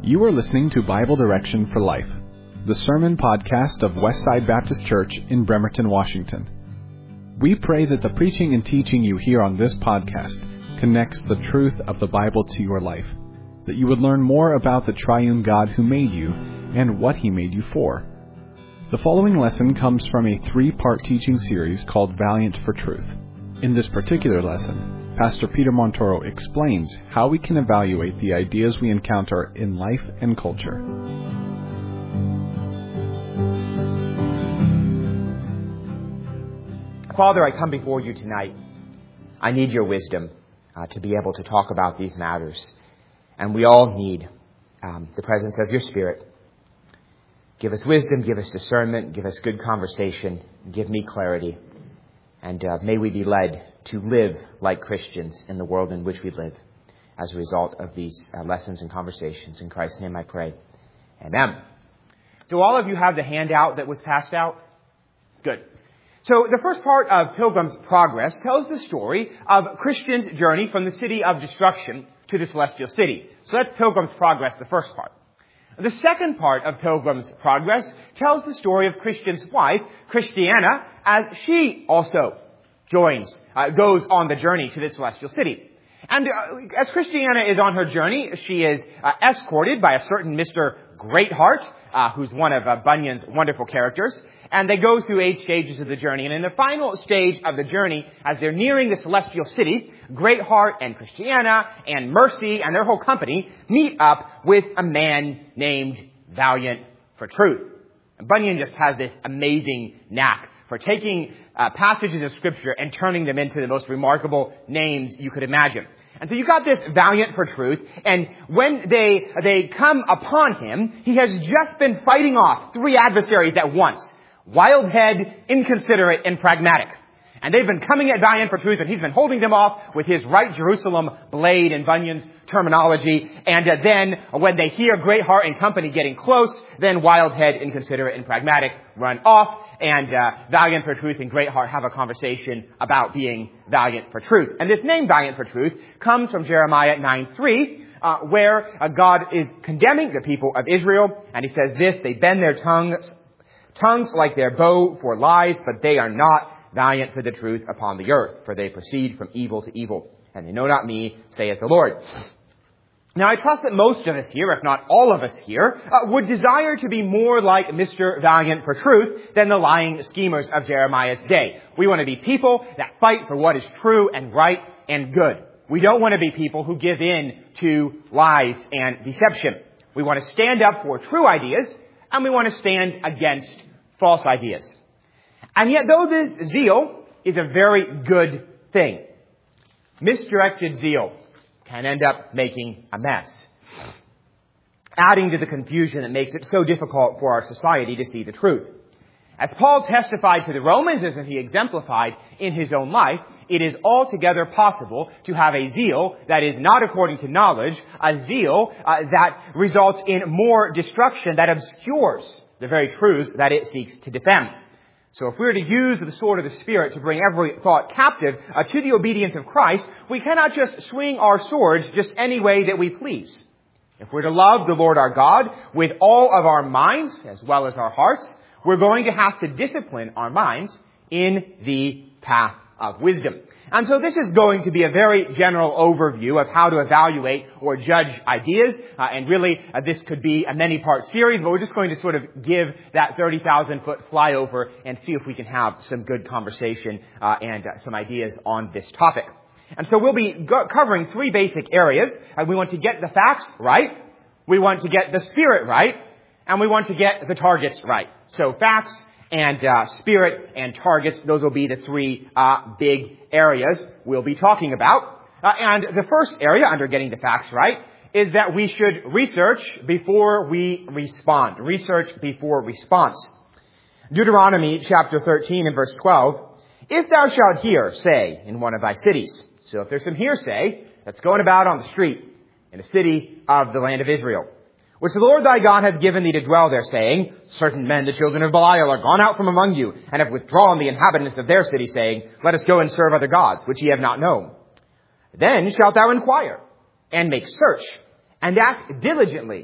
You are listening to Bible Direction for Life, the sermon podcast of Westside Baptist Church in Bremerton, Washington. We pray that the preaching and teaching you hear on this podcast connects the truth of the Bible to your life, that you would learn more about the triune God who made you and what He made you for. The following lesson comes from a 3-part teaching series called Valiant for Truth. In this particular lesson, Pastor Peter Montoro explains how we can evaluate the ideas we encounter in life and culture. Father, I come before you tonight. I need your wisdom to be able to talk about these matters. And we all need the presence of your Spirit. Give us wisdom, give us discernment, give us good conversation, give me clarity. And may we be led to live like Christians in the world in which we live as a result of these lessons and conversations. In Christ's name I pray. Amen. Do all of you have the handout that was passed out? Good. So the first part of Pilgrim's Progress tells the story of Christian's journey from the city of destruction to the celestial city. So that's Pilgrim's Progress, the first part. The second part of Pilgrim's Progress tells the story of Christian's wife, Christiana, as she also goes on the journey to the celestial city. And as Christiana is on her journey, she is escorted by a certain Mr. Greatheart, who's one of Bunyan's wonderful characters. And they go through 8 stages of the journey. And in the final stage of the journey, as they're nearing the celestial city, Greatheart and Christiana and Mercy and their whole company meet up with a man named Valiant for Truth. And Bunyan just has this amazing knack for taking passages of Scripture and turning them into the most remarkable names you could imagine. And so you got this Valiant for Truth, and when they come upon him, he has just been fighting off 3 adversaries at once. Wildhead, inconsiderate, and pragmatic. And they've been coming at Valiant for Truth, and he's been holding them off with his right Jerusalem blade in Bunyan's terminology. And then when they hear Greatheart and company getting close, then Wildhead, inconsiderate, and pragmatic run off. And Valiant for Truth and Greatheart have a conversation about being valiant for truth. And this name, Valiant for Truth, comes from Jeremiah 9:3, where God is condemning the people of Israel. And he says this: they bend their tongues like their bow for lies, but they are not valiant for the truth upon the earth, for they proceed from evil to evil, and they know not me, saith the Lord. Now, I trust that most of us here, if not all of us here, would desire to be more like Mr. Valiant for Truth than the lying schemers of Jeremiah's day. We want to be people that fight for what is true and right and good. We don't want to be people who give in to lies and deception. We want to stand up for true ideas, and we want to stand against false ideas. And yet, though this zeal is a very good thing, misdirected zeal can end up making a mess, adding to the confusion that makes it so difficult for our society to see the truth. As Paul testified to the Romans, as he exemplified in his own life, it is altogether possible to have a zeal that is not according to knowledge, a zeal that results in more destruction, that obscures the very truths that it seeks to defend. So if we're to use the sword of the Spirit to bring every thought captive to the obedience of Christ, we cannot just swing our swords just any way that we please. If we're to love the Lord our God with all of our minds as well as our hearts, we're going to have to discipline our minds in the path of wisdom. And so this is going to be a very general overview of how to evaluate or judge ideas. And really, this could be a many-part series, but we're just going to sort of give that 30,000-foot flyover and see if we can have some good conversation and some ideas on this topic. And so we'll be covering 3 basic areas. We want to get the facts right, we want to get the spirit right, and we want to get the targets right. So facts and spirit and targets, those will be the 3 big areas we'll be talking about. And the first area, under getting the facts right, is that we should research before we respond. Research before response. Deuteronomy chapter 13 and verse 12, if thou shalt hear, say, in one of thy cities. So if there's some hearsay that's going about on the street in a city of the land of Israel, which the Lord thy God hath given thee to dwell there, saying, certain men, the children of Belial, are gone out from among you, and have withdrawn the inhabitants of their city, saying, let us go and serve other gods, which ye have not known. Then shalt thou inquire, and make search, and ask diligently,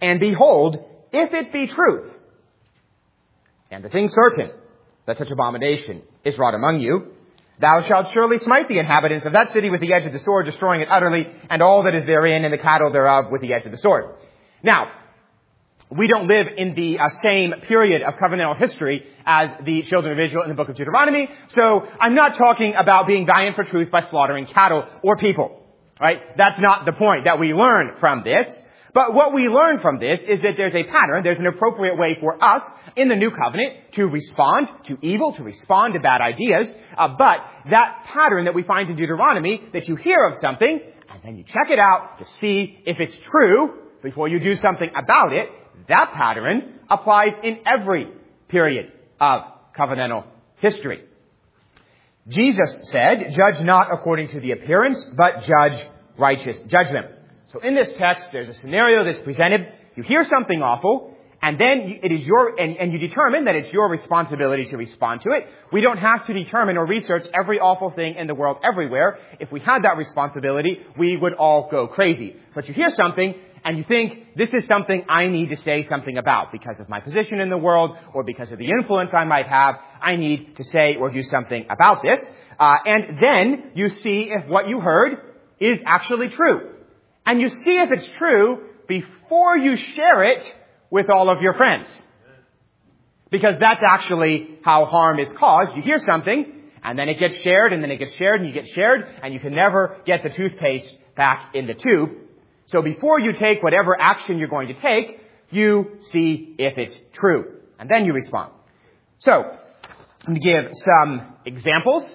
And behold, if it be truth, and the thing certain, that such abomination is wrought among you, thou shalt surely smite the inhabitants of that city with the edge of the sword, destroying it utterly, and all that is therein, and the cattle thereof with the edge of the sword. Now, we don't live in the same period of covenantal history as the children of Israel in the book of Deuteronomy, so I'm not talking about being valiant for truth by slaughtering cattle or people, right? That's not the point that we learn from this. But what we learn from this is that there's a pattern, there's an appropriate way for us in the new covenant to respond to evil, to respond to bad ideas. But that pattern that we find in Deuteronomy, that you hear of something, and then you check it out to see if it's true before you do something about it, that pattern applies in every period of covenantal history. Jesus said, "Judge not according to the appearance, but judge righteous judgment." So in this text, there's a scenario that's presented. You hear something awful, and then it is and you determine that it's your responsibility to respond to it. We don't have to determine or research every awful thing in the world everywhere. If we had that responsibility, we would all go crazy. But you hear something, and you think, this is something I need to say something about because of my position in the world or because of the influence I might have. I need to say or do something about this. And then you see if what you heard is actually true. And you see if it's true before you share it with all of your friends. Because that's actually how harm is caused. You hear something, and then it gets shared, and then it gets shared, and you get shared, and you can never get the toothpaste back in the tube. So before you take whatever action you're going to take, you see if it's true. And then you respond. So, I'm going to give some examples.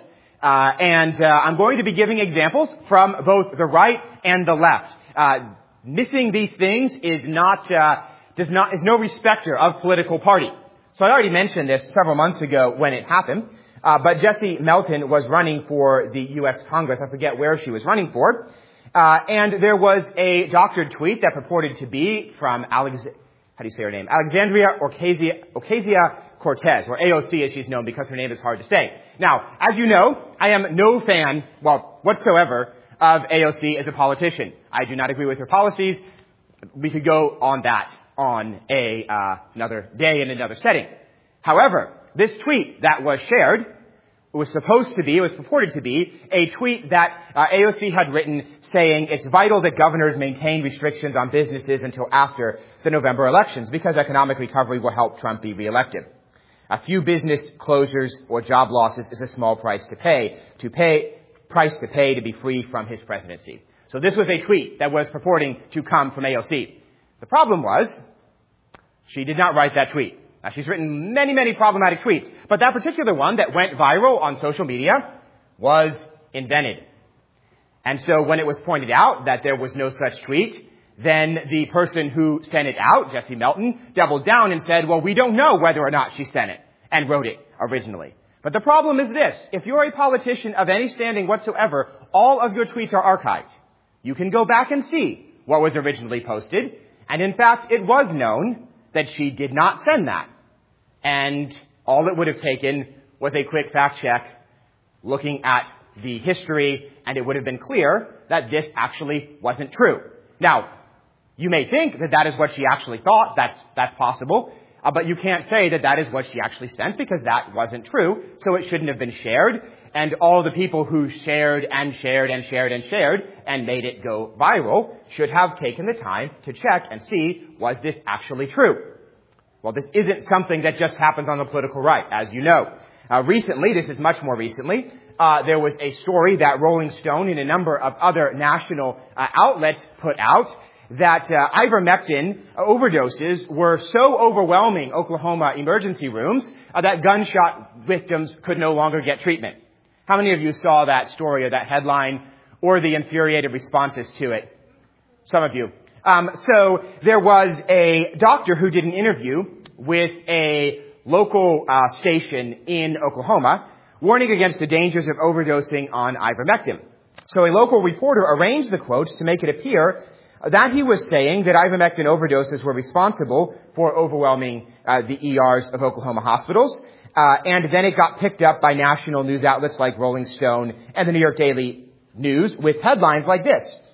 I'm going to be giving examples from both the right and the left. Missing these things is no respecter of political party. So I already mentioned this several months ago when it happened. But Jessie Melton was running for the U.S. Congress. I forget where she was running for. And there was a doctored tweet that purported to be from Alexandria Ocasio-Cortez, or AOC as she's known because her name is hard to say. Now, as you know, I am no fan, whatsoever, of AOC as a politician. I do not agree with her policies. We could go on that on another day in another setting. However, this tweet that was shared was purported to be a tweet that AOC had written saying it's vital that governors maintain restrictions on businesses until after the November elections because economic recovery will help Trump be reelected. A few business closures or job losses is a small price to pay to be free from his presidency. So this was a tweet that was purporting to come from AOC. The problem was, she did not write that tweet. Now, she's written many, many problematic tweets, but that particular one that went viral on social media was invented. And so when it was pointed out that there was no such tweet, then the person who sent it out, Jessie Melton, doubled down and said, well, we don't know whether or not she sent it and wrote it originally. But the problem is this. If you're a politician of any standing whatsoever, all of your tweets are archived. You can go back and see what was originally posted. And in fact, it was known that she did not send that. And all it would have taken was a quick fact check looking at the history, and it would have been clear that this actually wasn't true. Now, you may think that that is what she actually thought. That's possible. But you can't say that that is what she actually sent because that wasn't true. So it shouldn't have been shared. And all the people who shared and shared and shared and shared and made it go viral should have taken the time to check and see, was this actually true? Well, this isn't something that just happens on the political right, as you know. Recently, this is much more recently, there was a story that Rolling Stone and a number of other national outlets put out that ivermectin overdoses were so overwhelming Oklahoma emergency rooms that gunshot victims could no longer get treatment. How many of you saw that story or that headline or the infuriated responses to it? Some of you. So there was a doctor who did an interview with a local station in Oklahoma warning against the dangers of overdosing on ivermectin. So a local reporter arranged the quotes to make it appear that he was saying that ivermectin overdoses were responsible for overwhelming the ERs of Oklahoma hospitals. And then it got picked up by national news outlets like Rolling Stone and the New York Daily News with headlines like this.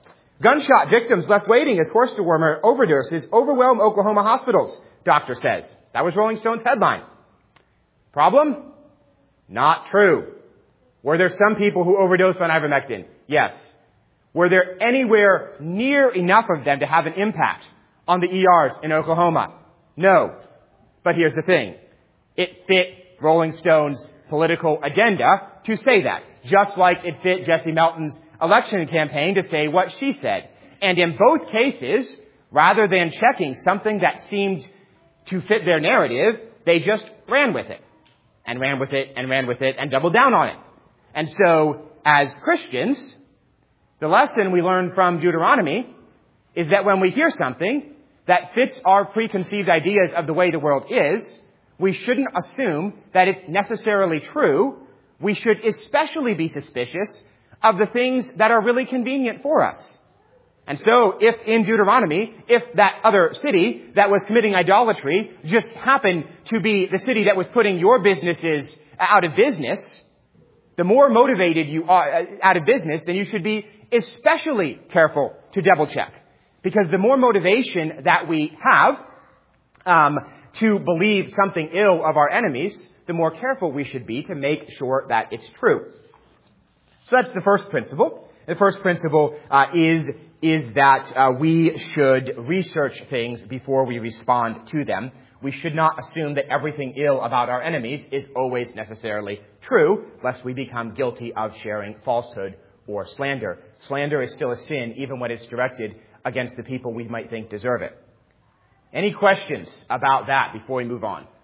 Gunshot victims left waiting as horse dewormer overdoses overwhelm Oklahoma hospitals, doctor says. That was Rolling Stone's headline. Problem? Not true. Were there some people who overdosed on ivermectin? Yes. Were there anywhere near enough of them to have an impact on the ERs in Oklahoma? No. But here's the thing. It fit Rolling Stone's political agenda to say that, just like it fit Jessie Melton's election campaign to say what she said. And in both cases, rather than checking something that seemed to fit their narrative, they just ran with it. And ran with it, and ran with it, and doubled down on it. And so, as Christians, the lesson we learn from Deuteronomy is that when we hear something that fits our preconceived ideas of the way the world is, we shouldn't assume that it's necessarily true. We should especially be suspicious of the things that are really convenient for us. And so, if in Deuteronomy, if that other city that was committing idolatry just happened to be the city that was putting your businesses out of business, the more motivated you are out of business, then you should be especially careful to double check. Because the more motivation that we have to believe something ill of our enemies, the more careful we should be to make sure that it's true. So that's the first principle. The first principle is that we should research things before we respond to them. We should not assume that everything ill about our enemies is always necessarily true, lest we become guilty of sharing falsehood or slander. Slander is still a sin, even when it's directed against the people we might think deserve it. Any questions about that before we move on?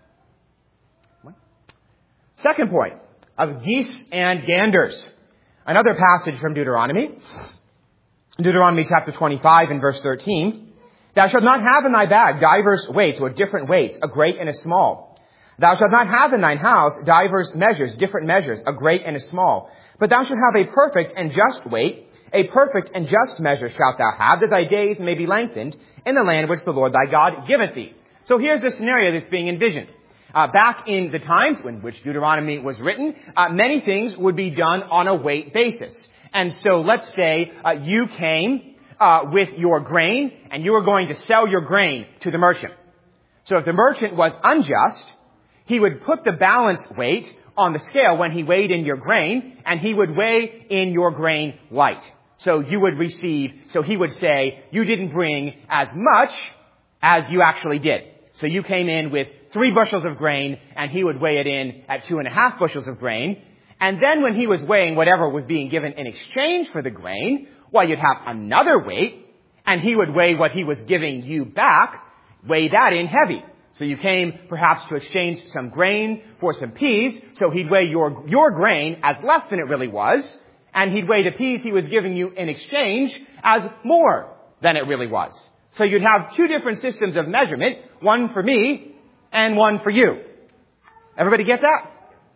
Second point, of geese and ganders. Another passage from Deuteronomy. Deuteronomy chapter 25 and verse 13. Thou shalt not have in thy bag divers weights or different weights, a great and a small. Thou shalt not have in thine house divers measures, different measures, a great and a small. But thou shalt have a perfect and just weight, a perfect and just measure shalt thou have, that thy days may be lengthened in the land which the Lord thy God giveth thee. So here's the scenario that's being envisioned. Back in the times in which Deuteronomy was written, many things would be done on a weight basis. And so let's say you came with your grain, and you were going to sell your grain to the merchant. So if the merchant was unjust, he would put the balance weight on the scale when he weighed in your grain, and he would weigh in your grain light. So he would say, you didn't bring as much as you actually did. So you came in with 3 bushels of grain, and he would weigh it in at 2.5 bushels of grain. And then when he was weighing whatever was being given in exchange for the grain, well, you'd have another weight, and he would weigh what he was giving you back, weigh that in heavy. So you came perhaps to exchange some grain for some peas, so he'd weigh your grain as less than it really was, and he'd weigh the peas he was giving you in exchange as more than it really was. So you'd have 2 different systems of measurement, one for me and one for you. Everybody get that?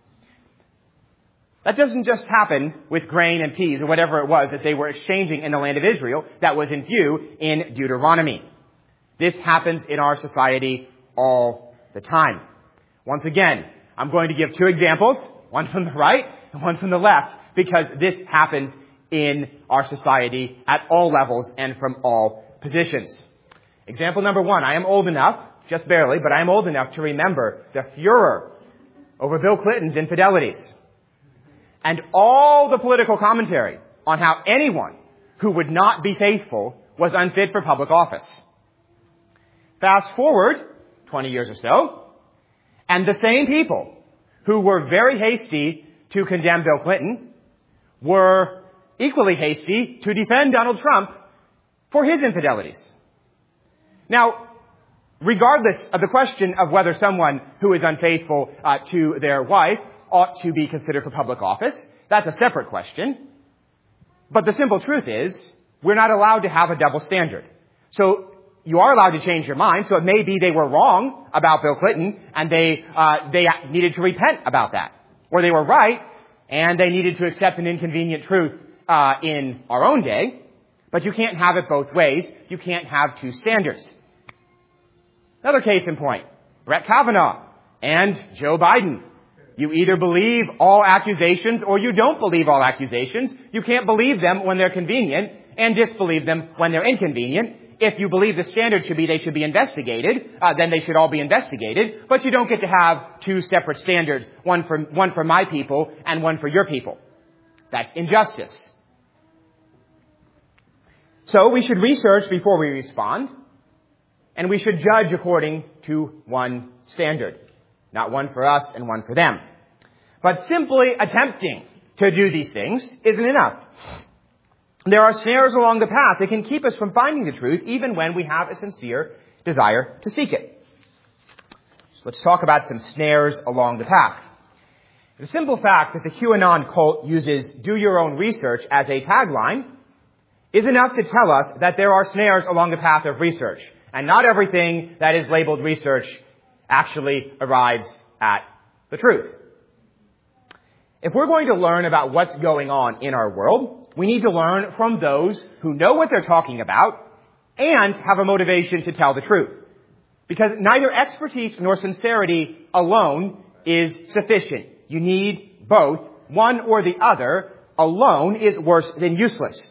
That doesn't just happen with grain and peas or whatever it was that they were exchanging in the land of Israel that was in view in Deuteronomy. This happens in our society all the time. Once again, I'm going to give 2 examples, one from the right and one from the left, because this happens in our society at all levels and from all positions. Example number 1, I am old enough, just barely, but I am old enough to remember the furor over Bill Clinton's infidelities and all the political commentary on how anyone who would not be faithful was unfit for public office. Fast forward 20 years or so, and the same people who were very hasty to condemn Bill Clinton were equally hasty to defend Donald Trump for his infidelities. Now, regardless of the question of whether someone who is unfaithful to their wife ought to be considered for public office, that's a separate question. But the simple truth is, we're not allowed to have a double standard. So you are allowed to change your mind. So it may be they were wrong about Bill Clinton, and they needed to repent about that. Or they were right, and they needed to accept an inconvenient truth in our own day. But you can't have it both ways. You can't have 2 standards. Another case in point, Brett Kavanaugh and Joe Biden. You either believe all accusations or you don't believe all accusations. You can't believe them when they're convenient, and disbelieve them when they're inconvenient. If you believe the standard should be they should be investigated, then they should all be investigated. But you don't get to have two separate standards, one for my people and one for your people. That's injustice. So we should research before we respond, and we should judge according to one standard. Not one for us and one for them. But simply attempting to do these things isn't enough. There are snares along the path that can keep us from finding the truth even when we have a sincere desire to seek it. So let's talk about some snares along the path. The simple fact that the QAnon cult uses "do your own research" as a tagline is enough to tell us that there are snares along the path of research. And not everything that is labeled research actually arrives at the truth. If we're going to learn about what's going on in our world, we need to learn from those who know what they're talking about and have a motivation to tell the truth. Because neither expertise nor sincerity alone is sufficient. You need both. One or the other alone is worse than useless.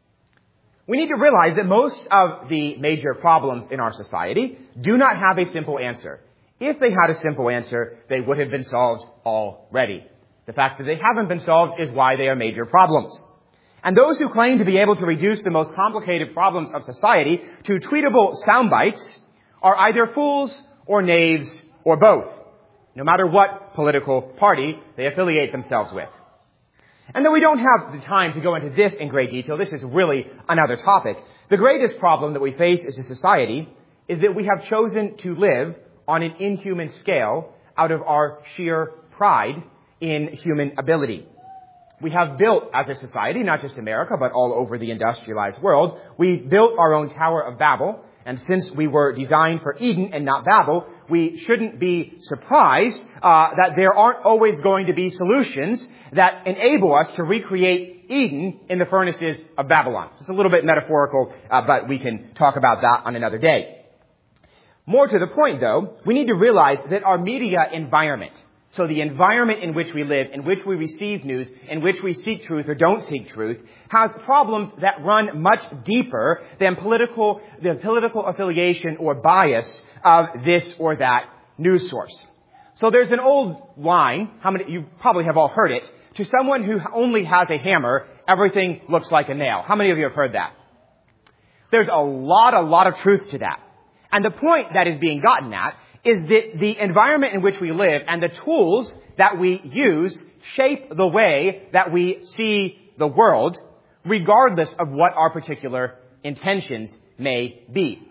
We need to realize that most of the major problems in our society do not have a simple answer. If they had a simple answer, they would have been solved already. The fact that they haven't been solved is why they are major problems. And those who claim to be able to reduce the most complicated problems of society to tweetable sound bites are either fools or knaves or both, no matter what political party they affiliate themselves with. And though we don't have the time to go into this in great detail, this is really another topic. The greatest problem that we face as a society is that we have chosen to live on an inhuman scale out of our sheer pride in human ability. We have built, as a society, not just America, but all over the industrialized world, we built our own Tower of Babel, and since we were designed for Eden and not Babel, we shouldn't be surprised that there aren't always going to be solutions that enable us to recreate Eden in the furnaces of Babylon. It's a little bit metaphorical, but we can talk about that on another day. More to the point, though, we need to realize that our media environment, so the environment in which we live, in which we receive news, in which we seek truth or don't seek truth, has problems that run much deeper than the political affiliation or bias of this or that news source. So there's an old line, you probably have all heard it, to someone who only has a hammer, everything looks like a nail. How many of you have heard that? There's a lot of truth to that. And the point that is being gotten at is that the environment in which we live and the tools that we use shape the way that we see the world, regardless of what our particular intentions may be.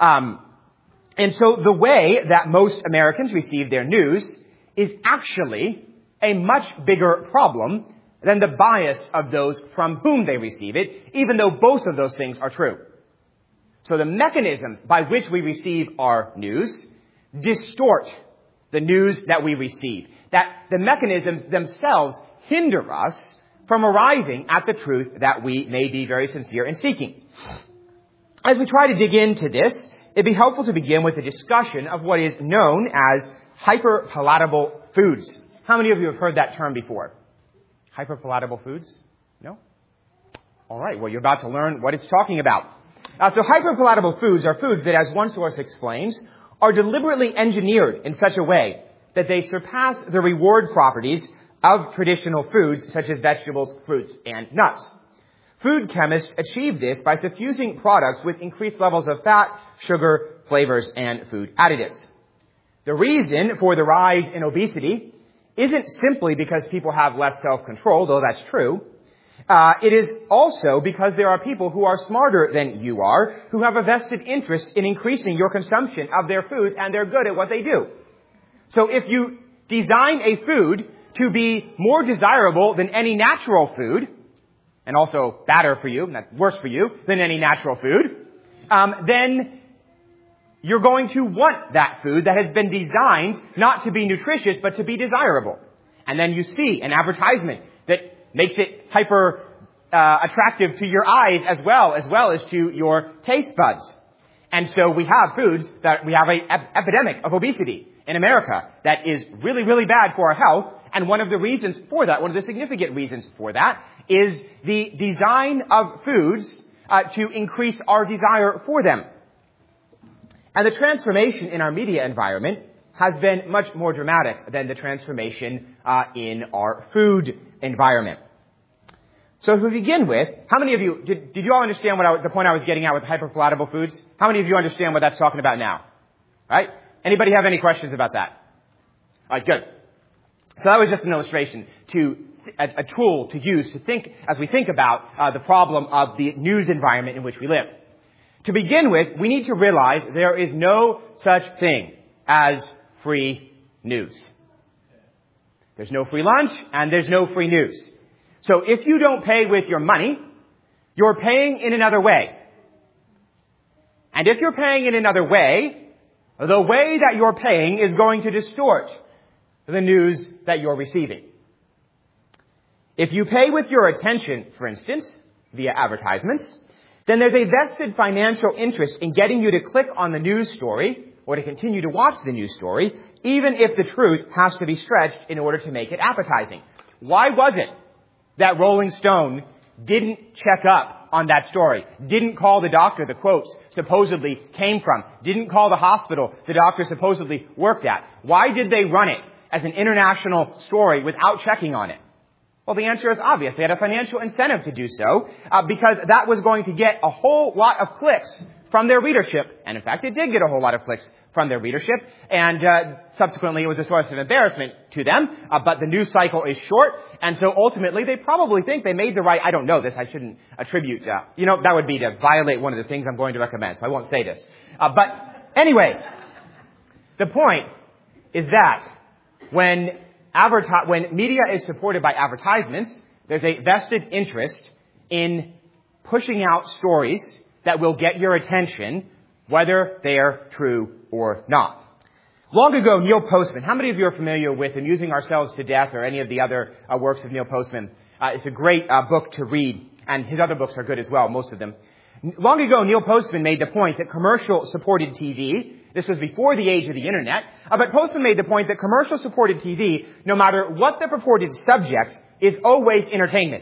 And so the way that most Americans receive their news is actually a much bigger problem than the bias of those from whom they receive it, even though both of those things are true. So the mechanisms by which we receive our news distort the news that we receive. That the mechanisms themselves hinder us from arriving at the truth that we may be very sincere in seeking. As we try to dig into this, it'd be helpful to begin with a discussion of what is known as hyperpalatable foods. How many of you have heard that term before? Hyperpalatable foods? No? All right, well, you're about to learn what it's talking about. So hyperpalatable foods are foods that, as one source explains, are deliberately engineered in such a way that they surpass the reward properties of traditional foods such as vegetables, fruits, and nuts. Food chemists achieve this by suffusing products with increased levels of fat, sugar, flavors, and food additives. The reason for the rise in obesity isn't simply because people have less self-control, though that's true. It is also because there are people who are smarter than you are, who have a vested interest in increasing your consumption of their foods, and they're good at what they do. So if you design a food to be more desirable than any natural food, and also badder for you, not worse for you, than any natural food, then you're going to want that food that has been designed not to be nutritious, but to be desirable. And then you see an advertisement that makes it hyper attractive to your eyes as well as to your taste buds. And so we have we have an epidemic of obesity in America that is really, really bad for our health. And one of the reasons for that, one of the significant reasons for that, is the design of foods to increase our desire for them. And the transformation in our media environment has been much more dramatic than the transformation in our food environment. So to begin with, how many of you, did you all understand the point I was getting at with hyperpalatable foods? How many of you understand what that's talking about now? Right? Anybody have any questions about that? All right, good. So that was just an illustration a tool to use to think, as we think about the problem of the news environment in which we live. To begin with, we need to realize there is no such thing as free news. There's no free lunch and there's no free news. So if you don't pay with your money, you're paying in another way. And if you're paying in another way, the way that you're paying is going to distort the news that you're receiving. If you pay with your attention, for instance, via advertisements, then there's a vested financial interest in getting you to click on the news story or to continue to watch the news story, even if the truth has to be stretched in order to make it appetizing. Why was it that Rolling Stone didn't check up on that story, didn't call the doctor the quotes supposedly came from, didn't call the hospital the doctor supposedly worked at? Why did they run it as an international story without checking on it? Well, the answer is obvious. They had a financial incentive to do so because that was going to get a whole lot of clicks from their readership. And in fact, it did get a whole lot of clicks from their readership. And subsequently, it was a source of embarrassment to them. But the news cycle is short. And so ultimately, they probably think they made the right... I don't know this. I shouldn't attribute... that would be to violate one of the things I'm going to recommend. So I won't say this. But anyways, the point is that when media is supported by advertisements, there's a vested interest in pushing out stories that will get your attention, whether they're true or not. Long ago, Neil Postman, how many of you are familiar with Amusing Ourselves to Death or any of the other works of Neil Postman? It's a great book to read, and his other books are good as well, most of them. Long ago, Neil Postman made the point that commercial-supported TV, this was before the age of the Internet, but Postman made the point that commercial-supported TV, no matter what the purported subject, is always entertainment.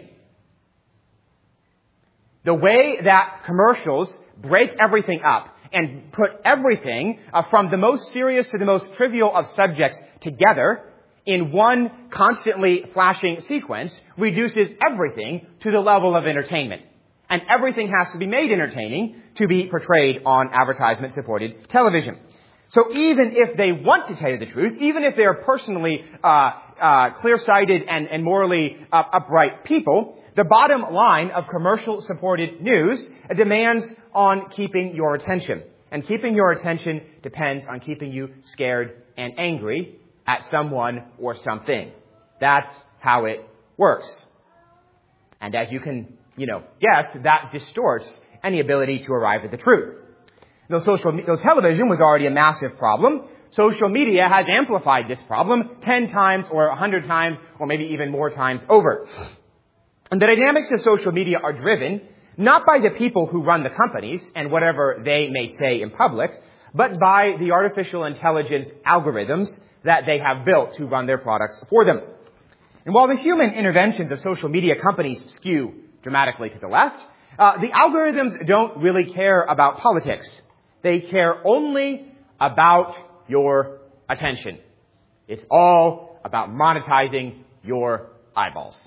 The way that commercials break everything up and put everything from the most serious to the most trivial of subjects together in one constantly flashing sequence reduces everything to the level of entertainment. And everything has to be made entertaining to be portrayed on advertisement-supported television. So even if they want to tell you the truth, even if they are personally clear-sighted and morally upright people, the bottom line of commercial-supported news demands on keeping your attention. And keeping your attention depends on keeping you scared and angry at someone or something. That's how it works. And as you can guess, that distorts any ability to arrive at the truth. Though television was already a massive problem, social media has amplified this problem 10 times or 100 times or maybe even more times over. And the dynamics of social media are driven not by the people who run the companies and whatever they may say in public, but by the artificial intelligence algorithms that they have built to run their products for them. And while the human interventions of social media companies skew dramatically to the left, the algorithms don't really care about politics. They care only about your attention. It's all about monetizing your eyeballs.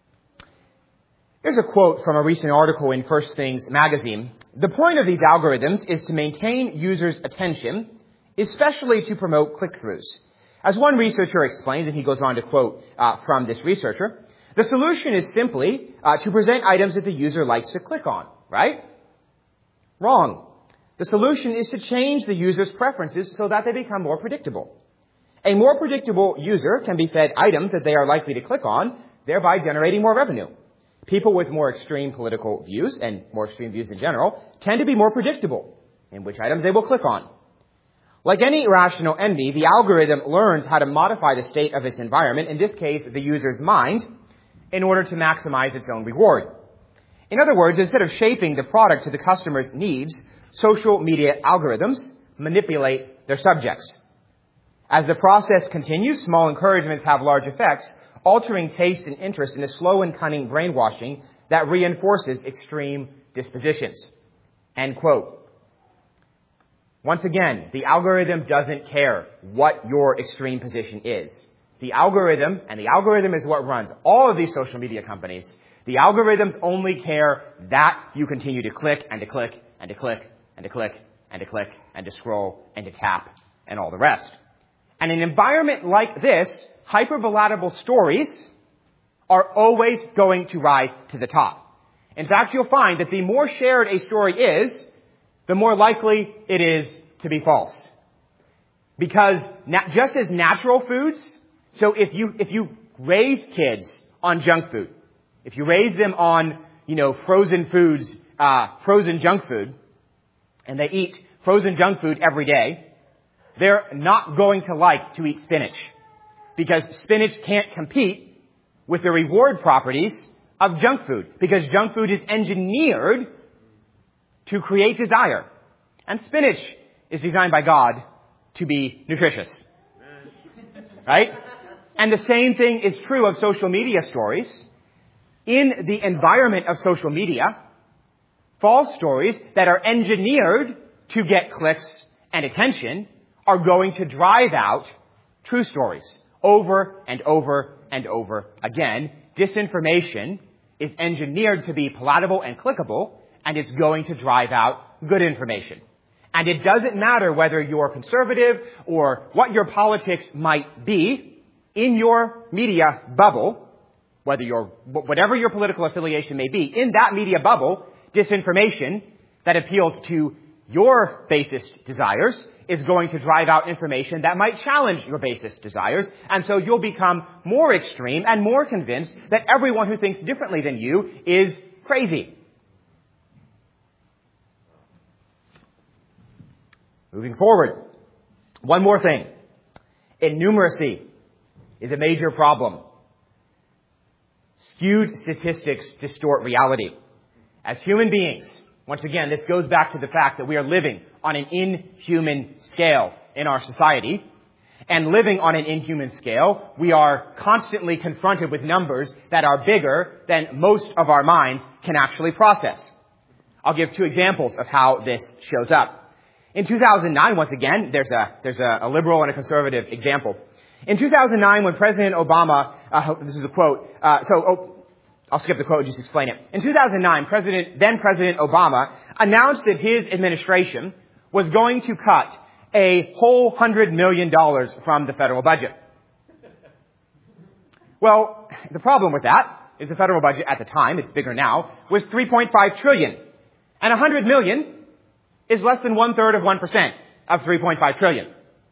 Here's a quote from a recent article in First Things magazine. The point of these algorithms is to maintain users' attention, especially to promote click-throughs. As one researcher explains, and he goes on to quote from this researcher, the solution is simply to present items that the user likes to click on, right? Wrong. The solution is to change the user's preferences so that they become more predictable. A more predictable user can be fed items that they are likely to click on, thereby generating more revenue. People with more extreme political views, and more extreme views in general, tend to be more predictable in which items they will click on. Like any rational entity, the algorithm learns how to modify the state of its environment, in this case, the user's mind, in order to maximize its own reward. In other words, instead of shaping the product to the customer's needs, social media algorithms manipulate their subjects. As the process continues, small encouragements have large effects, altering taste and interest in a slow and cunning brainwashing that reinforces extreme dispositions. End quote. Once again, the algorithm doesn't care what your extreme position is. The algorithm, and the algorithm is what runs all of these social media companies, the algorithms only care that you continue to click and to click and to click and to click and to click and to scroll and to tap and all the rest. And in an environment like this, hypervolatile stories are always going to rise to the top. In fact, you'll find that the more shared a story is, the more likely it is to be false. Because just as natural foods, so if you raise kids on junk food, if you raise them on, frozen foods, frozen junk food, and they eat frozen junk food every day, they're not going to like to eat spinach. Because spinach can't compete with the reward properties of junk food. Because junk food is engineered to create desire. And spinach is designed by God to be nutritious. Right? And the same thing is true of social media stories. In the environment of social media, false stories that are engineered to get clicks and attention are going to drive out true stories over and over and over again. Disinformation is engineered to be palatable and clickable, and it's going to drive out good information. And it doesn't matter whether you're conservative or what your politics might be in your media bubble, whatever your political affiliation may be, in that media bubble, disinformation that appeals to your basest desires is going to drive out information that might challenge your basest desires. And so you'll become more extreme and more convinced that everyone who thinks differently than you is crazy. Moving forward, one more thing. Innumeracy is a major problem. Skewed statistics distort reality. As human beings, once again, this goes back to the fact that we are living on an inhuman scale in our society. And living on an inhuman scale, we are constantly confronted with numbers that are bigger than most of our minds can actually process. I'll give two examples of how this shows up. In 2009, once again, there's a liberal and a conservative example. In 2009, when President Obama, this is a quote, I'll skip the quote and just explain it. In 2009, then President Obama announced that his administration was going to cut a whole $100 million from the federal budget. Well, the problem with that is the federal budget at the time, it's bigger now, was $3.5 trillion. And $100 million is less than 1/3 of 1% of $3.5 trillion.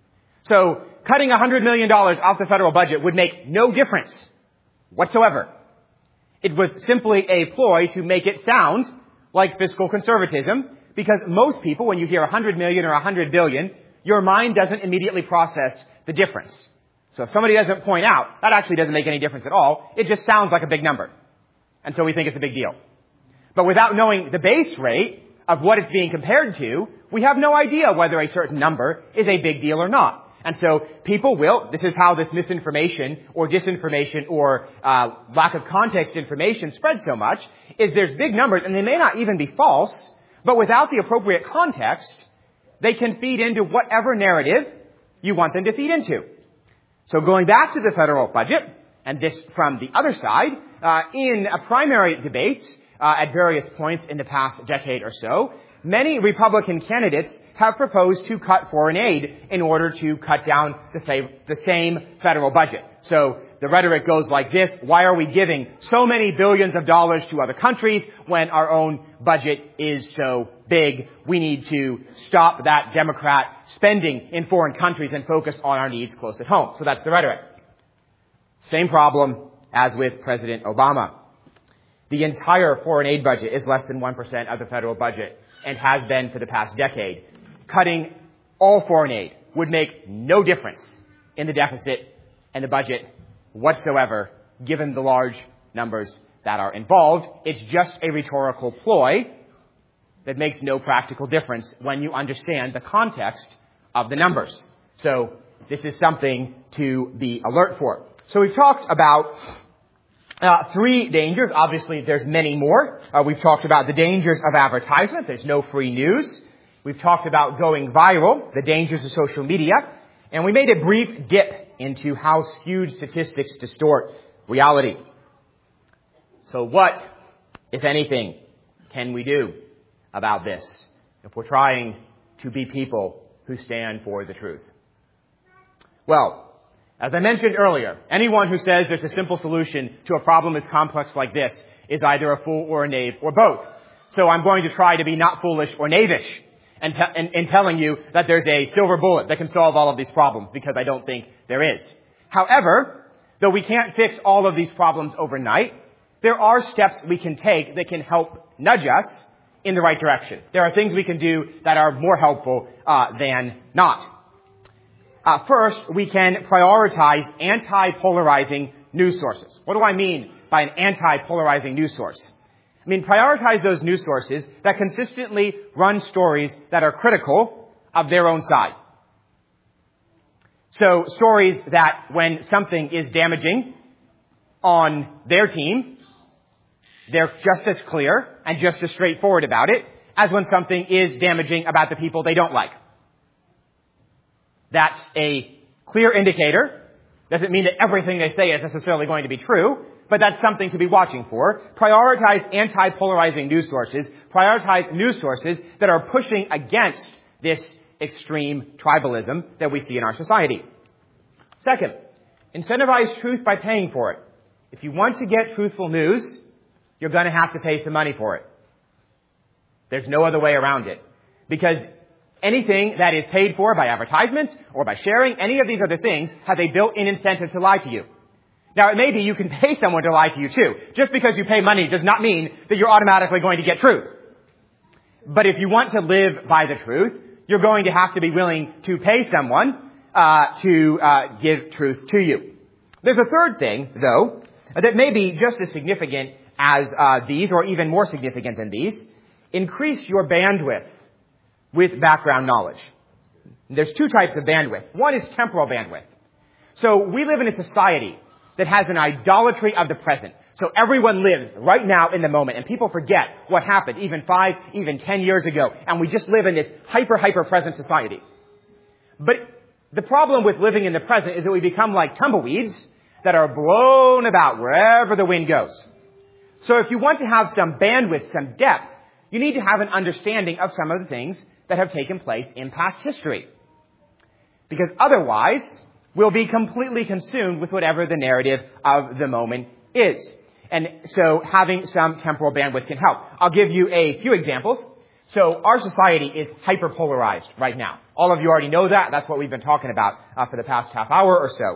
So cutting $100 million off the federal budget would make no difference whatsoever. It was simply a ploy to make it sound like fiscal conservatism, because most people, when you hear $100 million or $100 billion, your mind doesn't immediately process the difference. So if somebody doesn't point out, that actually doesn't make any difference at all. It just sounds like a big number. And so we think it's a big deal. But without knowing the base rate of what it's being compared to, we have no idea whether a certain number is a big deal or not. And so people this is how this misinformation or disinformation or lack of context information spreads so much, is there's big numbers, and they may not even be false, but without the appropriate context, they can feed into whatever narrative you want them to feed into. So going back to the federal budget, and this from the other side, in primary debates at various points in the past decade or so, many Republican candidates have proposed to cut foreign aid in order to cut down the same federal budget. So the rhetoric goes like this: why are we giving so many billions of dollars to other countries when our own budget is so big? We need to stop that Democrat spending in foreign countries and focus on our needs close at home. So that's the rhetoric. Same problem as with President Obama. The entire foreign aid budget is less than 1% of the federal budget, and has been for the past decade. Cutting all foreign aid would make no difference in the deficit and the budget whatsoever, given the large numbers that are involved. It's just a rhetorical ploy that makes no practical difference when you understand the context of the numbers. So this is something to be alert for. So we've talked about Three dangers. Obviously, there's many more. We've talked about the dangers of advertisement. There's no free news. We've talked about going viral, the dangers of social media. And we made a brief dip into how skewed statistics distort reality. So what, if anything, can we do about this if we're trying to be people who stand for the truth? Well, as I mentioned earlier, anyone who says there's a simple solution to a problem as complex like this is either a fool or a knave or both. So I'm going to try to be not foolish or knavish in telling you that there's a silver bullet that can solve all of these problems, because I don't think there is. However, though we can't fix all of these problems overnight, there are steps we can take that can help nudge us in the right direction. There are things we can do that are more helpful than not. First, we can prioritize anti-polarizing news sources. What do I mean by an anti-polarizing news source? I mean, prioritize those news sources that consistently run stories that are critical of their own side. So, stories that when something is damaging on their team, they're just as clear and just as straightforward about it as when something is damaging about the people they don't like. That's a clear indicator. Doesn't mean that everything they say is necessarily going to be true, but that's something to be watching for. Prioritize anti-polarizing news sources. Prioritize news sources that are pushing against this extreme tribalism that we see in our society. Second, incentivize truth by paying for it. If you want to get truthful news, you're going to have to pay some money for it. There's no other way around it. Because anything that is paid for by advertisement or by sharing, any of these other things, have a built-in incentive to lie to you. Now, it may be you can pay someone to lie to you too. Just because you pay money does not mean that you're automatically going to get truth. But if you want to live by the truth, you're going to have to be willing to pay someone to give truth to you. There's a third thing, though, that may be just as significant as these, or even more significant than these. Increase your bandwidth with background knowledge. There's two types of bandwidth. One is temporal bandwidth. So we live in a society that has an idolatry of the present. So everyone lives right now in the moment, and people forget what happened even 5, even 10 years ago, and we just live in this hyper present society. But the problem with living in the present is that we become like tumbleweeds that are blown about wherever the wind goes. So if you want to have some bandwidth, some depth, you need to have an understanding of some of the things that have taken place in past history. Because otherwise, we'll be completely consumed with whatever the narrative of the moment is. And so having some temporal bandwidth can help. I'll give you a few examples. So our society is hyperpolarized right now. All of you already know that. That's what we've been talking about for the past half hour or so.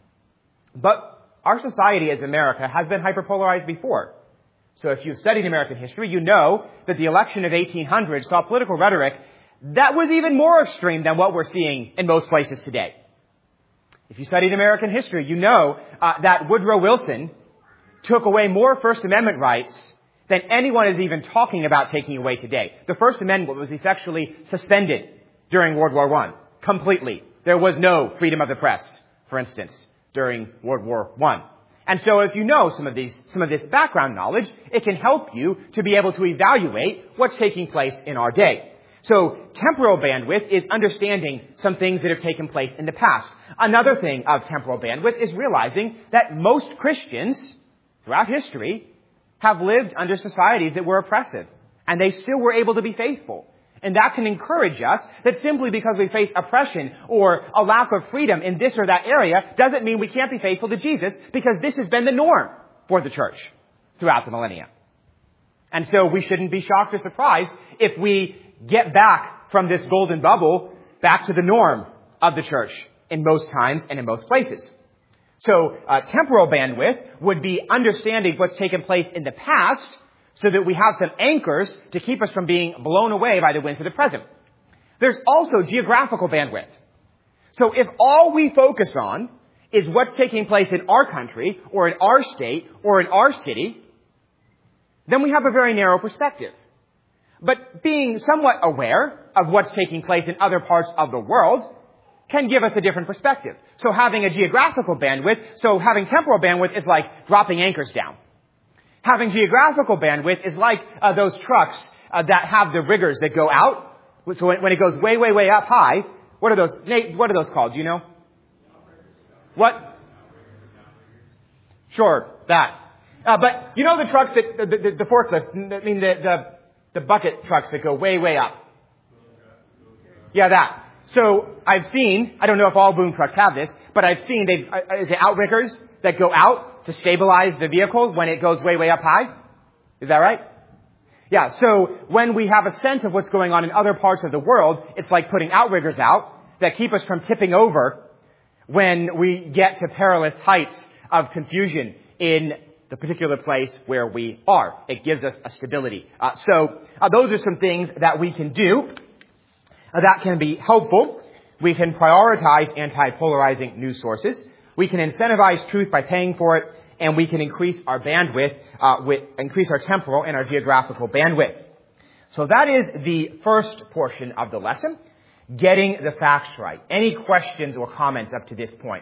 But our society as America has been hyperpolarized before. So if you've studied American history, you know that the election of 1800 saw political rhetoric that was even more extreme than what we're seeing in most places today. If you studied American history, you know that Woodrow Wilson took away more First Amendment rights than anyone is even talking about taking away today. The First Amendment was effectually suspended during World War I, completely. There was no freedom of the press, for instance, during World War I. And so if you know some of this background knowledge, it can help you to be able to evaluate what's taking place in our day. So temporal bandwidth is understanding some things that have taken place in the past. Another thing of temporal bandwidth is realizing that most Christians throughout history have lived under societies that were oppressive, and they still were able to be faithful. And that can encourage us that simply because we face oppression or a lack of freedom in this or that area doesn't mean we can't be faithful to Jesus, because this has been the norm for the church throughout the millennia. And so we shouldn't be shocked or surprised if we get back from this golden bubble back to the norm of the church in most times and in most places. So temporal bandwidth would be understanding what's taken place in the past so that we have some anchors to keep us from being blown away by the winds of the present. There's also geographical bandwidth. So if all we focus on is what's taking place in our country or in our state or in our city, then we have a very narrow perspective. But being somewhat aware of what's taking place in other parts of the world can give us a different perspective. So having a geographical bandwidth, so having temporal bandwidth is like dropping anchors down. Having geographical bandwidth is like those trucks that have the riggers that go out. So when it goes way, way, way up high, what are those? Nate, what are those called? Do you know? What? Sure, that. But you know the trucks that the forklifts, I mean the bucket trucks that go way, way up. Yeah, that. So I've seen, I don't know if all boom trucks have this, but I've seen is it outriggers that go out to stabilize the vehicle when it goes way, way up high? Is that right? Yeah, so when we have a sense of what's going on in other parts of the world, it's like putting outriggers out that keep us from tipping over when we get to perilous heights of confusion in the particular place where we are. It gives us a stability. So those are some things that we can do that can be helpful. We can prioritize anti-polarizing news sources. We can incentivize truth by paying for it. And we can increase our bandwidth, increase our temporal and our geographical bandwidth. So that is the first portion of the lesson, getting the facts right. Any questions or comments up to this point?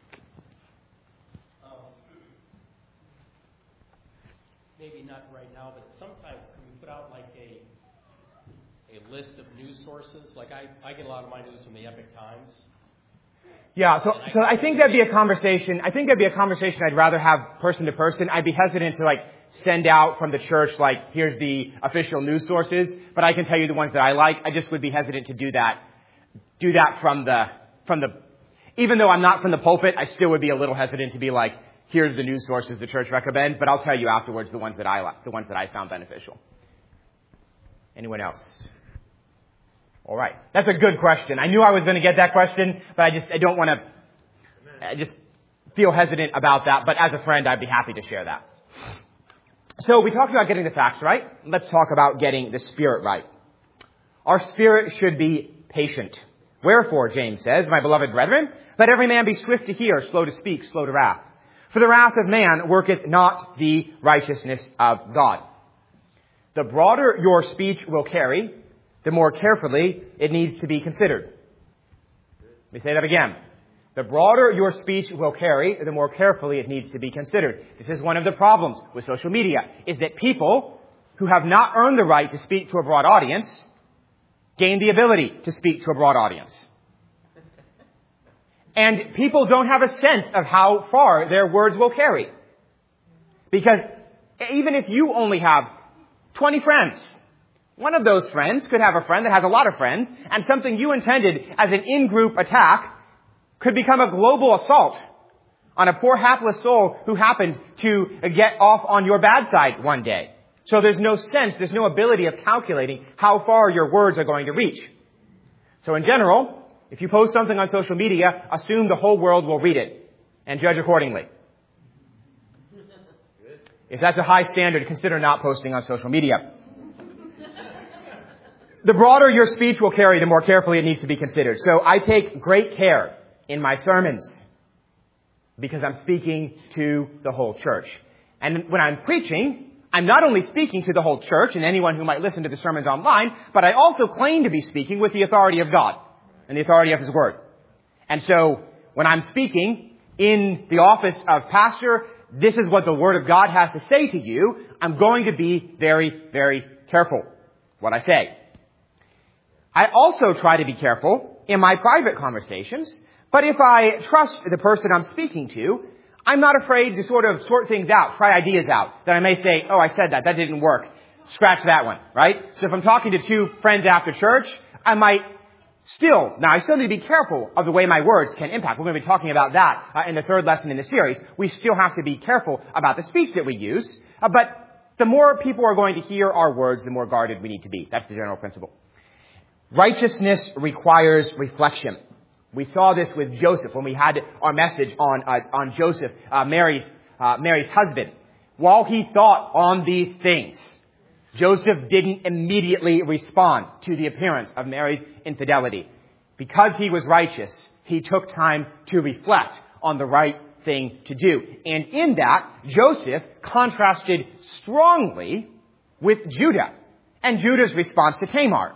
Maybe not right now, but sometime can we put out like a list of news sources? Like I get a lot of my news from the Epoch Times. Yeah, so I think that'd be a conversation. I think that'd be a conversation I'd rather have person to person. I'd be hesitant to send out from the church here's the official news sources, but I can tell you the ones that I like. I just would be hesitant to do that. Do that from the even though I'm not from the pulpit, I still would be a little hesitant to be here's the news sources the church recommends, but I'll tell you afterwards the ones that I like, the ones that I found beneficial. Anyone else? All right. That's a good question. I knew I was going to get that question, but I don't want to, I just feel hesitant about that. But as a friend, I'd be happy to share that. So we talked about getting the facts right. Let's talk about getting the spirit right. Our spirit should be patient. Wherefore, James says, my beloved brethren, let every man be swift to hear, slow to speak, slow to wrath. For the wrath of man worketh not the righteousness of God. The broader your speech will carry, the more carefully it needs to be considered. Let me say that again. The broader your speech will carry, the more carefully it needs to be considered. This is one of the problems with social media, is that people who have not earned the right to speak to a broad audience gain the ability to speak to a broad audience. And people don't have a sense of how far their words will carry. Because even if you only have 20 friends, one of those friends could have a friend that has a lot of friends, and something you intended as an in-group attack could become a global assault on a poor hapless soul who happened to get off on your bad side one day. So there's no sense, there's no ability of calculating how far your words are going to reach. So in general, if you post something on social media, assume the whole world will read it and judge accordingly. If that's a high standard, consider not posting on social media. The broader your speech will carry, the more carefully it needs to be considered. So I take great care in my sermons because I'm speaking to the whole church. And when I'm preaching, I'm not only speaking to the whole church and anyone who might listen to the sermons online, but I also claim to be speaking with the authority of God and the authority of His Word. And so when I'm speaking in the office of pastor, this is what the Word of God has to say to you. I'm going to be very, very careful what I say. I also try to be careful in my private conversations, but if I trust the person I'm speaking to, I'm not afraid to sort of sort things out, try ideas out, that I may say, oh, I said that didn't work. Scratch that one, right? So if I'm talking to two friends after church, I might still need to be careful of the way my words can impact. We're going to be talking about that in the third lesson in the series. We still have to be careful about the speech that we use, but the more people are going to hear our words, the more guarded we need to be. That's the general principle. Righteousness requires reflection. We saw this with Joseph when we had our message on Joseph, Mary's husband. While he thought on these things, Joseph didn't immediately respond to the appearance of Mary's infidelity. Because he was righteous, he took time to reflect on the right thing to do. And in that, Joseph contrasted strongly with Judah and Judah's response to Tamar.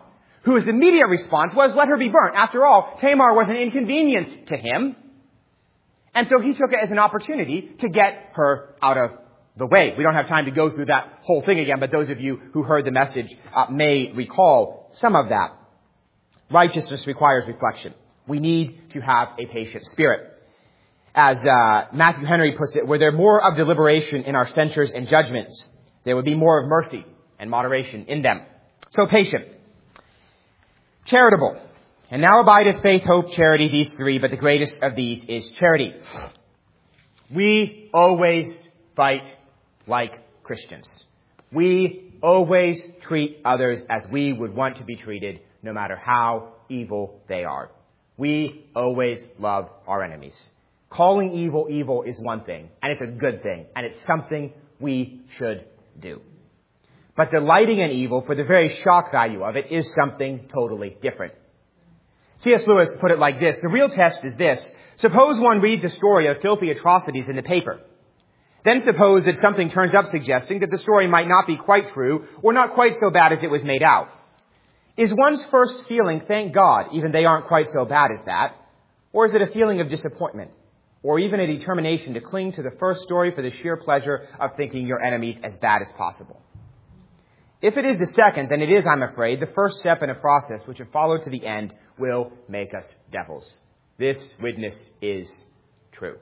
whose immediate response was, let her be burnt. After all, Tamar was an inconvenience to him. And so he took it as an opportunity to get her out of the way. We don't have time to go through that whole thing again, but those of you who heard the message may recall some of that. Righteousness requires reflection. We need to have a patient spirit. As Matthew Henry puts it, were there more of deliberation in our censures and judgments, there would be more of mercy and moderation in them. So patient. Charitable. And now abideth faith, hope, charity, these three, but the greatest of these is charity. We always fight like Christians. We always treat others as we would want to be treated, no matter how evil they are. We always love our enemies. Calling evil evil is one thing, and it's a good thing, and it's something we should do. But delighting in evil for the very shock value of it is something totally different. C.S. Lewis put it like this: the real test is this. Suppose one reads a story of filthy atrocities in the paper. Then suppose that something turns up suggesting that the story might not be quite true or not quite so bad as it was made out. Is one's first feeling, thank God, even they aren't quite so bad as that? Or is it a feeling of disappointment? Or even a determination to cling to the first story for the sheer pleasure of thinking your enemies as bad as possible? If it is the second, then it is, I'm afraid, the first step in a process which, if followed to the end, will make us devils. This witness is true.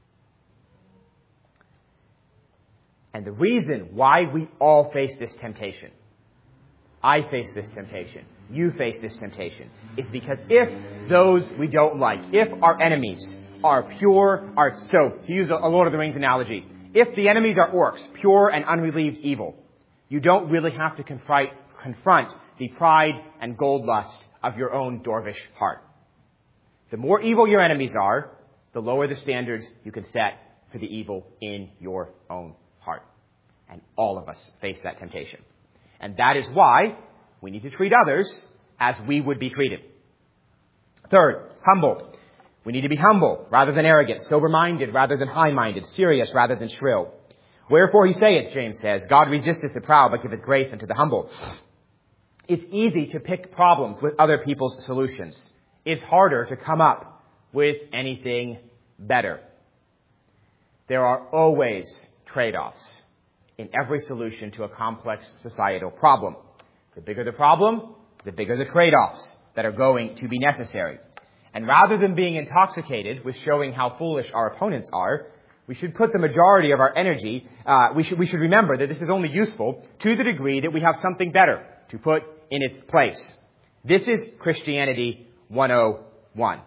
And the reason why we all face this temptation, I face this temptation, you face this temptation, is because if those we don't like, if our enemies are pure, so to use a Lord of the Rings analogy, if the enemies are orcs, pure and unrelieved evil, you don't really have to confront the pride and gold lust of your own dwarvish heart. The more evil your enemies are, the lower the standards you can set for the evil in your own heart. And all of us face that temptation. And that is why we need to treat others as we would be treated. Third, humble. We need to be humble rather than arrogant, sober-minded rather than high-minded, serious rather than shrill. Wherefore he saith, James says, God resisteth the proud, but giveth grace unto the humble. It's easy to pick problems with other people's solutions. It's harder to come up with anything better. There are always trade-offs in every solution to a complex societal problem. The bigger the problem, the bigger the trade-offs that are going to be necessary. And rather than being intoxicated with showing how foolish our opponents are, we should put the majority of our energy, we should remember that this is only useful to the degree that we have something better to put in its place. This is Christianity 101.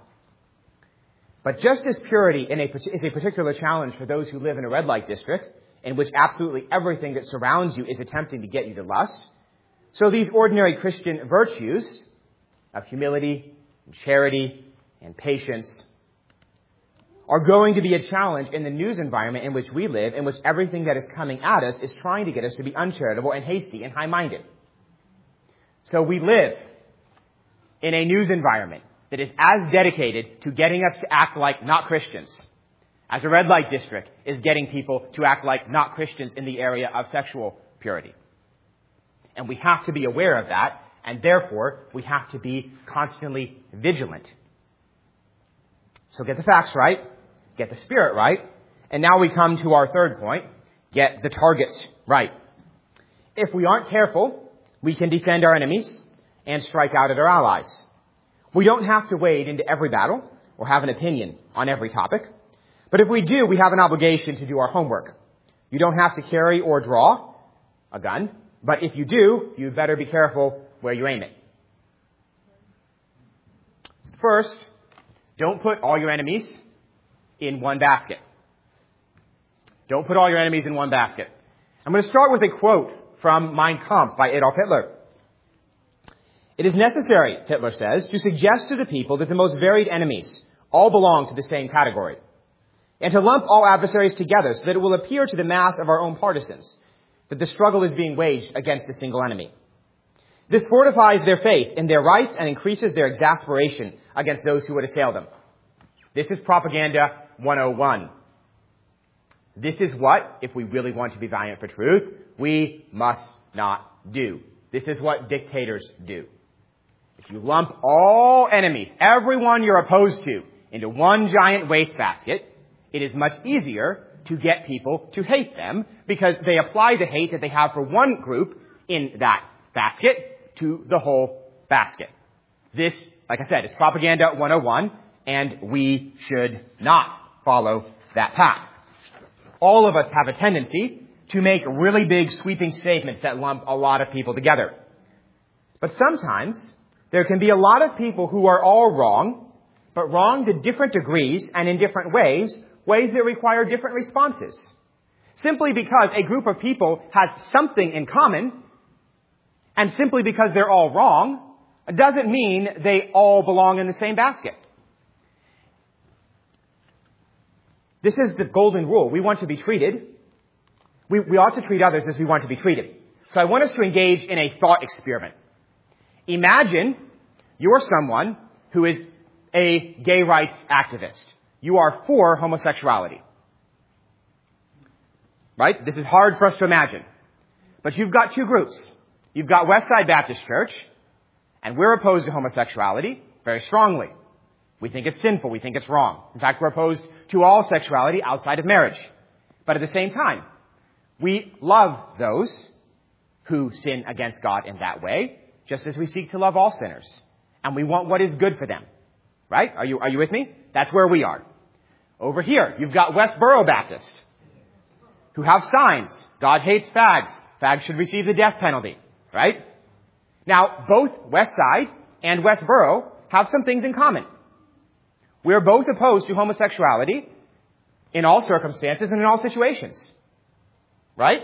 But just as purity is a particular challenge for those who live in a red light district, in which absolutely everything that surrounds you is attempting to get you to lust, so these ordinary Christian virtues of humility and charity and patience are going to be a challenge in the news environment in which we live, in which everything that is coming at us is trying to get us to be uncharitable and hasty and high-minded. So we live in a news environment that is as dedicated to getting us to act like not Christians as a red light district is getting people to act like not Christians in the area of sexual purity. And we have to be aware of that, and therefore we have to be constantly vigilant. So get the facts right, get the spirit right, and now we come to our third point, get the targets right. If we aren't careful, we can defend our enemies and strike out at our allies. We don't have to wade into every battle or have an opinion on every topic. But if we do, we have an obligation to do our homework. You don't have to carry or draw a gun, but if you do, you better be careful where you aim it. First, don't put all your enemies in one basket. Don't put all your enemies in one basket. I'm going to start with a quote from Mein Kampf by Adolf Hitler. It is necessary, Hitler says, to suggest to the people that the most varied enemies all belong to the same category, and to lump all adversaries together so that it will appear to the mass of our own partisans that the struggle is being waged against a single enemy. This fortifies their faith in their rights and increases their exasperation against those who would assail them. This is Propaganda 101. This is what, if we really want to be valiant for truth, we must not do. This is what dictators do. if you lump all enemies, everyone you're opposed to, into one giant wastebasket, it is much easier to get people to hate them because they apply the hate that they have for one group in that basket to the whole basket. This, like I said, is Propaganda 101, and we should not follow that path. All of us have a tendency to make really big sweeping statements that lump a lot of people together. But sometimes there can be a lot of people who are all wrong, but wrong to different degrees and in different ways that require different responses. Simply because a group of people has something in common, and simply because they're all wrong, doesn't mean they all belong in the same basket. This is the golden rule. We want to be treated. We ought to treat others as we want to be treated. So I want us to engage in a thought experiment. Imagine you're someone who is a gay rights activist. You are for homosexuality. Right? This is hard for us to imagine. But you've got two groups. You've got Westside Baptist Church, and we're opposed to homosexuality very strongly. We think it's sinful. We think it's wrong. In fact, we're opposed to all sexuality outside of marriage. But at the same time, we love those who sin against God in that way, just as we seek to love all sinners. And we want what is good for them. Right? Are you with me? That's where we are. Over here, you've got Westboro Baptist, who have signs. God hates fags. Fags should receive the death penalty. Right? Now, both Westside and Westboro have some things in common. We're both opposed to homosexuality in all circumstances and in all situations. Right?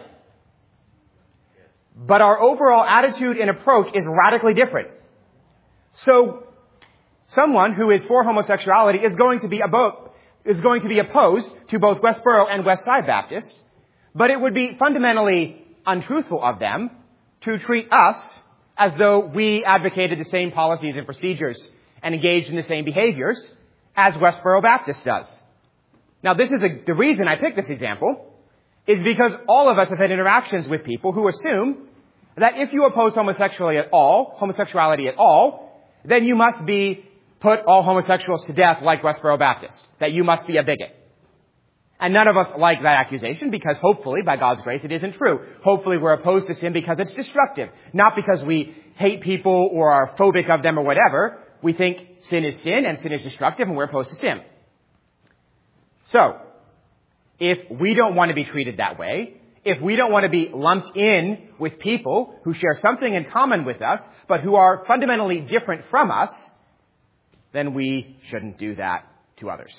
But our overall attitude and approach is radically different. So, someone who is for homosexuality is going to be opposed to both Westboro and Westside Baptist, but it would be fundamentally untruthful of them to treat us as though we advocated the same policies and procedures and engaged in the same behaviors as Westboro Baptist does. Now, this is the reason I picked this example is because all of us have had interactions with people who assume that if you oppose homosexuality at all, then you must put all homosexuals to death like Westboro Baptist, that you must be a bigot. And none of us like that accusation because hopefully, by God's grace, it isn't true. Hopefully we're opposed to sin because it's destructive, not because we hate people or are phobic of them or whatever. We think sin is sin and sin is destructive and we're opposed to sin. So, if we don't want to be treated that way, if we don't want to be lumped in with people who share something in common with us, but who are fundamentally different from us, then we shouldn't do that to others.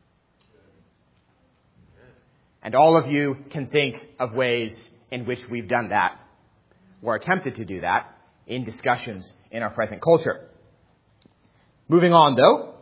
And all of you can think of ways in which we've done that, or attempted to do that, in discussions in our present culture. Moving on, though.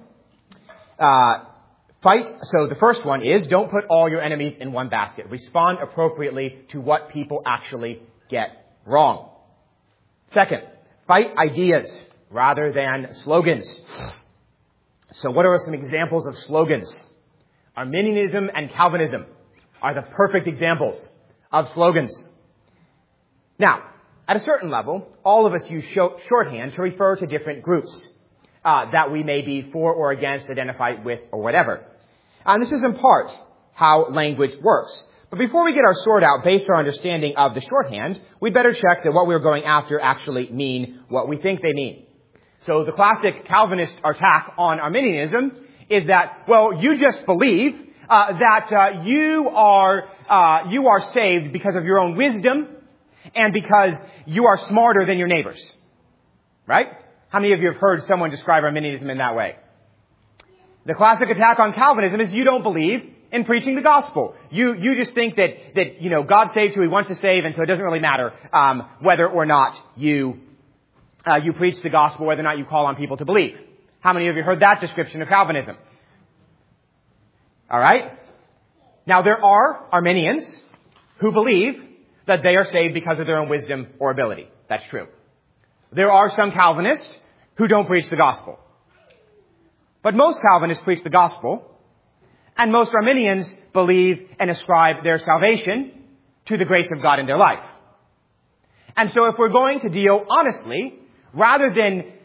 So the first one is, don't put all your enemies in one basket. Respond appropriately to what people actually get wrong. Second, fight ideas rather than slogans. So what are some examples of slogans? Arminianism and Calvinism are the perfect examples of slogans. Now, at a certain level, all of us use shorthand to refer to different groups that we may be for or against, identified with, or whatever. And this is in part how language works. But before we get our sword out based on our understanding of the shorthand, we'd better check that what we're going after actually mean what we think they mean. So the classic Calvinist attack on Arminianism is that, well, you just believe that you are saved because of your own wisdom and because you are smarter than your neighbors. Right? How many of you have heard someone describe Arminianism in that way? The classic attack on Calvinism is you don't believe in preaching the gospel. You just think that God saves who he wants to save, and so it doesn't really matter whether or not you preach the gospel, whether or not you call on people to believe. How many of you heard that description of Calvinism? All right? Now, there are Arminians who believe that they are saved because of their own wisdom or ability. That's true. There are some Calvinists who don't preach the gospel. But most Calvinists preach the gospel, and most Arminians believe and ascribe their salvation to the grace of God in their life. And so if we're going to deal honestly, rather than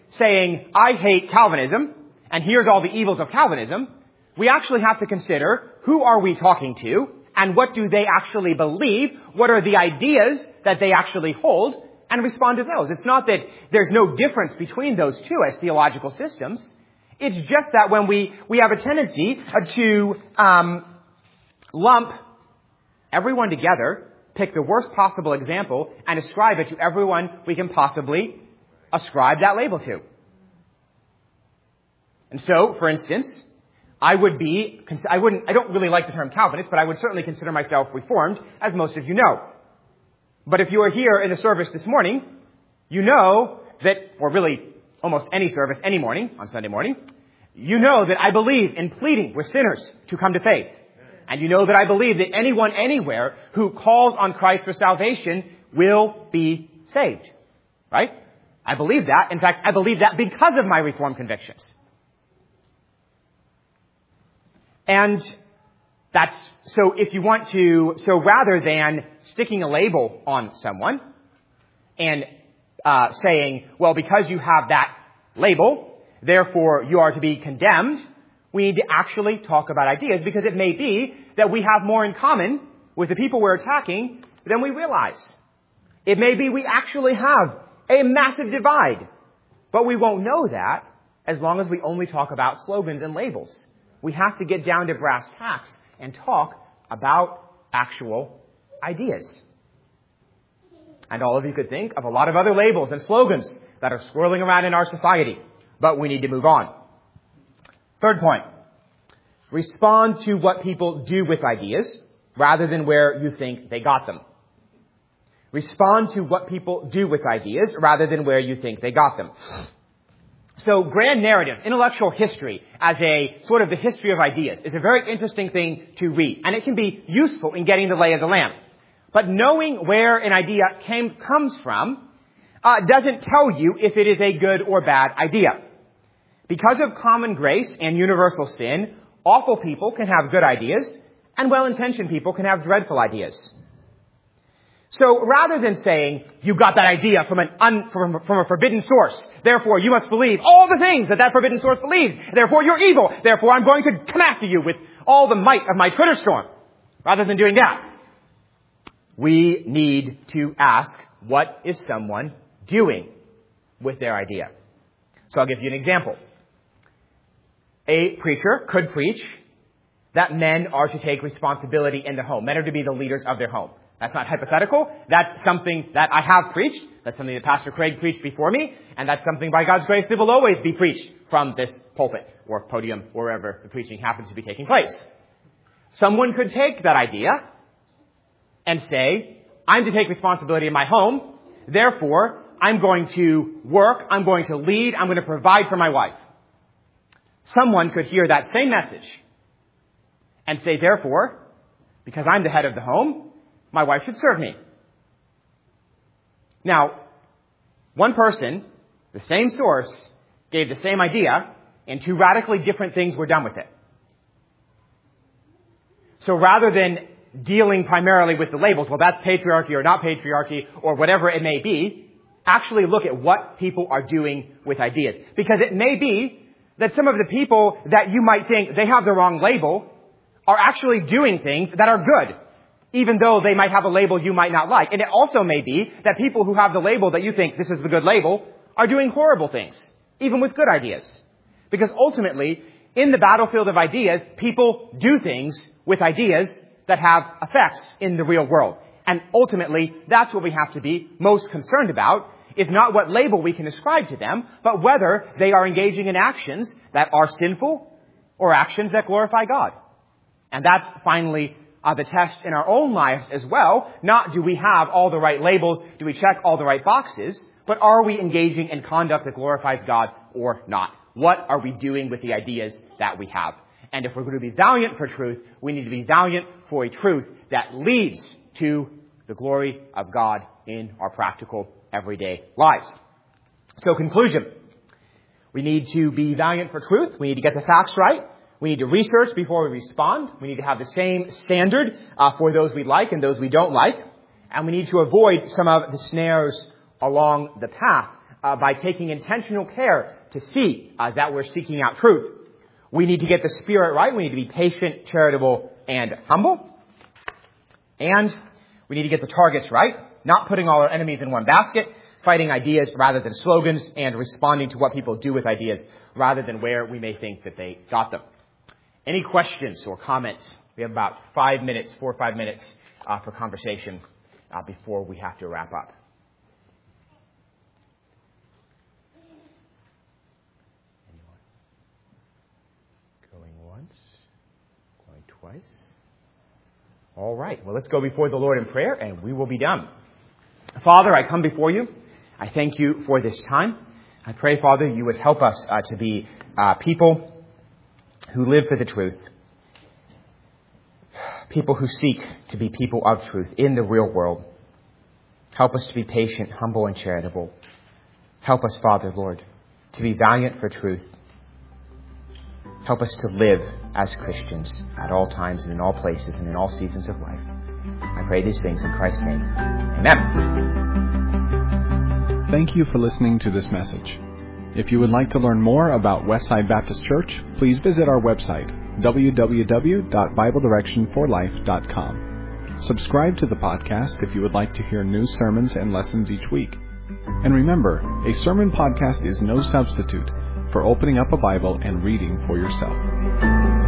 saying, I hate Calvinism, and here's all the evils of Calvinism, we actually have to consider who are we talking to, and what do they actually believe, what are the ideas that they actually hold, and respond to those. It's not that there's no difference between those two as theological systems. It's just that when we have a tendency to lump everyone together, pick the worst possible example, and ascribe it to everyone we can possibly ascribe that label to. And so, for instance, I don't really like the term Calvinist, but I would certainly consider myself Reformed, as most of you know. But if you are here in the service this morning, you know that, or really almost any service, any morning, on Sunday morning, you know that I believe in pleading with sinners to come to faith. And you know that I believe that anyone anywhere who calls on Christ for salvation will be saved. Right? I believe that. In fact, I believe that because of my Reformed convictions. And so rather than sticking a label on someone and saying, well, because you have that label, therefore you are to be condemned, we need to actually talk about ideas, because it may be that we have more in common with the people we're attacking than we realize. It may be we actually have a massive divide, but we won't know that as long as we only talk about slogans and labels. We have to get down to brass tacks and talk about actual ideas. And all of you could think of a lot of other labels and slogans that are swirling around in our society, but we need to move on. Third point, respond to what people do with ideas rather than where you think they got them. Respond to what people do with ideas rather than where you think they got them. So grand narrative, intellectual history, as a sort of the history of ideas, is a very interesting thing to read. And it can be useful in getting the lay of the land. But knowing where an idea comes from doesn't tell you if it is a good or bad idea. Because of common grace and universal sin, awful people can have good ideas, and well-intentioned people can have dreadful ideas. So rather than saying, you got that idea from a forbidden source, therefore you must believe all the things that forbidden source believes, therefore you're evil, therefore I'm going to come after you with all the might of my Twitter storm. Rather than doing that, we need to ask, what is someone doing with their idea? So I'll give you an example. A preacher could preach that men are to take responsibility in the home. Men are to be the leaders of their home. That's not hypothetical. That's something that I have preached. That's something that Pastor Craig preached before me. And that's something, by God's grace, that will always be preached from this pulpit or podium, wherever the preaching happens to be taking place. Someone could take that idea and say, I'm to take responsibility in my home. Therefore, I'm going to work. I'm going to lead. I'm going to provide for my wife. Someone could hear that same message and say, therefore, because I'm the head of the home, my wife should serve me. Now, one person, the same source, gave the same idea, and two radically different things were done with it. So rather than dealing primarily with the labels, well, that's patriarchy or not patriarchy or whatever it may be, actually look at what people are doing with ideas. Because it may be that some of the people that you might think they have the wrong label are actually doing things that are good, even though they might have a label you might not like. And it also may be that people who have the label that you think this is the good label are doing horrible things, even with good ideas. Because ultimately, in the battlefield of ideas, people do things with ideas that have effects in the real world. And ultimately, that's what we have to be most concerned about, is not what label we can ascribe to them, but whether they are engaging in actions that are sinful or actions that glorify God. And that's finally the test in our own lives as well. Not do we have all the right labels, do we check all the right boxes, but are we engaging in conduct that glorifies God or not? What are we doing with the ideas that we have? And if we're going to be valiant for truth, we need to be valiant for a truth that leads to the glory of God in our practical, everyday lives. So conclusion. We need to be valiant for truth. We need to get the facts right. We need to research before we respond. We need to have the same standard for those we like and those we don't like. And we need to avoid some of the snares along the path by taking intentional care to see that we're seeking out truth. We need to get the spirit right. We need to be patient, charitable, and humble. And we need to get the targets right, not putting all our enemies in one basket, fighting ideas rather than slogans, and responding to what people do with ideas rather than where we may think that they got them. Any questions or comments? We have about 4 or 5 minutes for conversation before we have to wrap up. Anyone? Going once? Going twice? All right. Well, let's go before the Lord in prayer, and we will be done. Father, I come before you. I thank you for this time. I pray, Father, you would help us to be people who live for the truth. People who seek to be people of truth in the real world. Help us to be patient, humble, and charitable. Help us, Father, Lord, to be valiant for truth. Help us to live as Christians at all times and in all places and in all seasons of life. I pray these things in Christ's name. Amen. Thank you for listening to this message. If you would like to learn more about Westside Baptist Church, please visit our website, www.BibleDirectionForLife.com. Subscribe to the podcast if you would like to hear new sermons and lessons each week. And remember, a sermon podcast is no substitute for opening up a Bible and reading for yourself.